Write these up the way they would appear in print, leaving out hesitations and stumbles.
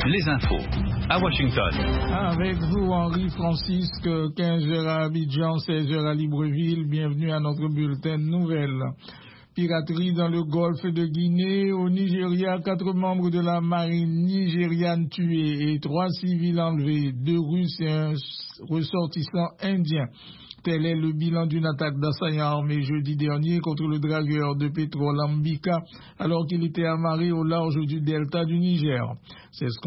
les infos à Washington. Avec vous, Henri Francisque, 15h à Abidjan, 16h à Libreville. Bienvenue à notre bulletin de nouvelles. Piraterie dans le golfe de Guinée. Au Nigeria, 4 membres de la marine nigériane tués et 3 civils enlevés, 2 Russes et un ressortissant indien. Tel est le bilan d'une attaque d'assaillants armés jeudi dernier contre le dragueur de pétrole Ambika alors qu'il était amarré au large du delta du Niger. C'est ce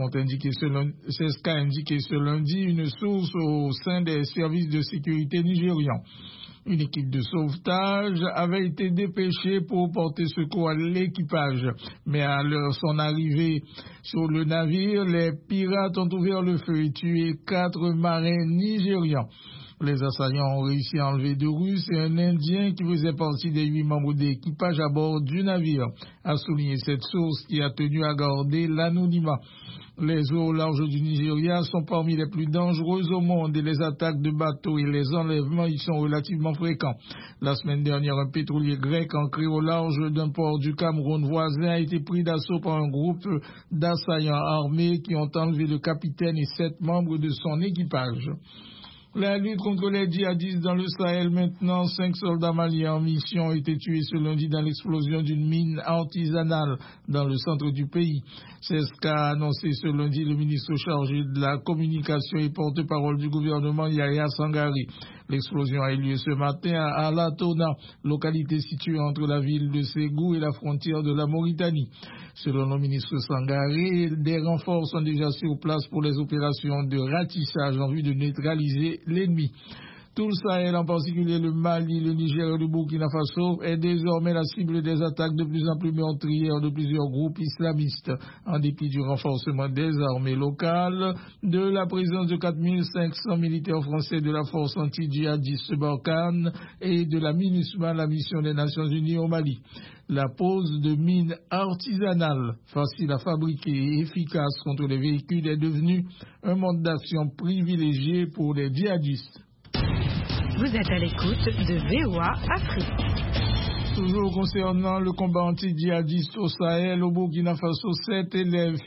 qu'a indiqué ce lundi une source au sein des services de sécurité nigérians. Une équipe de sauvetage avait été dépêchée pour porter secours à l'équipage. Mais à son arrivée sur le navire, les pirates ont ouvert le feu et tué 4 marins nigérians. Les assaillants ont réussi à enlever 2 Russes et un Indien qui faisait partie des 8 membres d'équipage à bord du navire, a souligné cette source qui a tenu à garder l'anonymat. Les eaux au large du Nigeria sont parmi les plus dangereuses au monde et les attaques de bateaux et les enlèvements y sont relativement fréquents. La semaine dernière, un pétrolier grec ancré au large d'un port du Cameroun voisin a été pris d'assaut par un groupe d'assaillants armés qui ont enlevé le capitaine et 7 membres de son équipage. La lutte contre les djihadistes dans le Sahel maintenant, 5 soldats maliens en mission ont été tués ce lundi dans l'explosion d'une mine artisanale dans le centre du pays. C'est ce qu'a annoncé ce lundi le ministre chargé de la communication et porte-parole du gouvernement Yahya Sangari. L'explosion a eu lieu ce matin à Alatona, localité située entre la ville de Ségou et la frontière de la Mauritanie. Selon le ministre Sangari, des renforts sont déjà sur place pour les opérations de ratissage en vue de neutraliser l'ennemi. Tout le Sahel, en particulier le Mali, le Niger et le Burkina Faso, est désormais la cible des attaques de plus en plus meurtrières de plusieurs groupes islamistes. En dépit du renforcement des armées locales, de la présence de 4500 militaires français de la force anti-djihadiste Barkhane et de la MINUSMA, la mission des Nations Unies au Mali. La pose de mines artisanales, facile à fabriquer et efficace contre les véhicules, est devenue un mode d'action privilégié pour les djihadistes. Vous êtes à l'écoute de VOA Afrique. Toujours concernant le combat anti-djihadiste au Sahel, au Burkina Faso, 7 élèves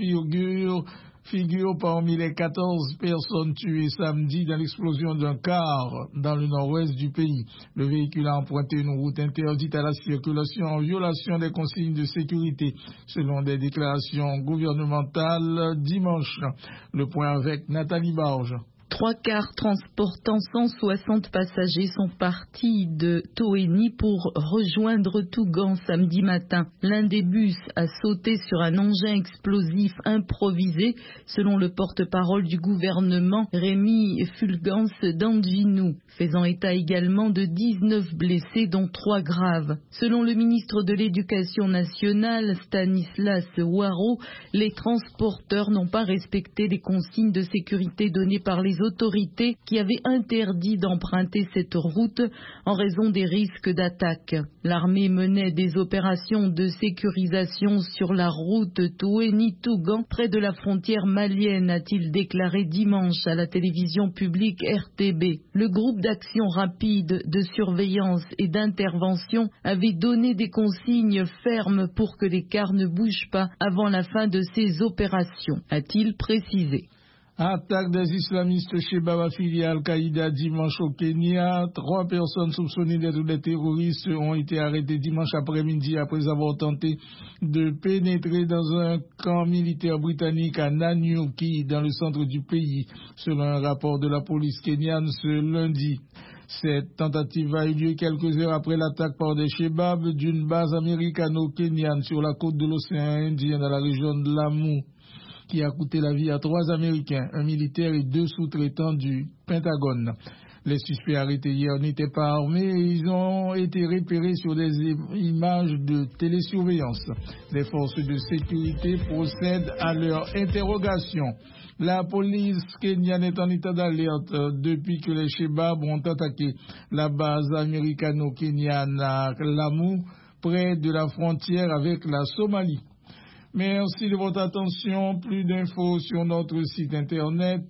figurent parmi les 14 personnes tuées samedi dans l'explosion d'un car dans le nord-ouest du pays. Le véhicule a emprunté une route interdite à la circulation en violation des consignes de sécurité, selon des déclarations gouvernementales dimanche. Le point avec Nathalie Barge. 3 cars transportant 160 passagers sont partis de Toeni pour rejoindre Tougan samedi matin. L'un des bus a sauté sur un engin explosif improvisé, selon le porte-parole du gouvernement Rémi Fulgence Dandjinou, faisant état également de 19 blessés, dont 3 graves. Selon le ministre de l'Éducation nationale, Stanislas Ouaro, les transporteurs n'ont pas respecté les consignes de sécurité données par les autorités qui avaient interdit d'emprunter cette route en raison des risques d'attaque. L'armée menait des opérations de sécurisation sur la route Toueni-Tougan près de la frontière malienne, a-t-il déclaré dimanche à la télévision publique RTB. Le groupe d'action rapide de surveillance et d'intervention avait donné des consignes fermes pour que les cars ne bougent pas avant la fin de ces opérations, a-t-il précisé. Attaque des islamistes chez Baba affiliés à Al-Qaïda dimanche au Kenya. 3 personnes soupçonnées d'être des terroristes ont été arrêtées dimanche après-midi après avoir tenté de pénétrer dans un camp militaire britannique à Nanyuki, dans le centre du pays, selon un rapport de la police kenyane ce lundi. Cette tentative a eu lieu quelques heures après l'attaque par des Shebabs d'une base américano-kenyane sur la côte de l'océan Indien dans la région de Lamu, qui a coûté la vie à 3 Américains, un militaire et 2 sous-traitants du Pentagone. Les suspects arrêtés hier n'étaient pas armés et ils ont été repérés sur des images de télésurveillance. Les forces de sécurité procèdent à leur interrogation. La police kenyane est en état d'alerte depuis que les Shebabs ont attaqué la base américano-kenyane à Lamu, près de la frontière avec la Somalie. Merci de votre attention. Plus d'infos sur notre site internet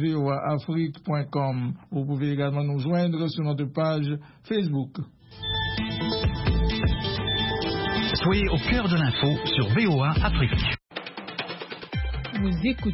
voaafrique.com. Vous pouvez également nous joindre sur notre page Facebook. Soyez au cœur de l'info sur VOA Afrique. Vous écoutez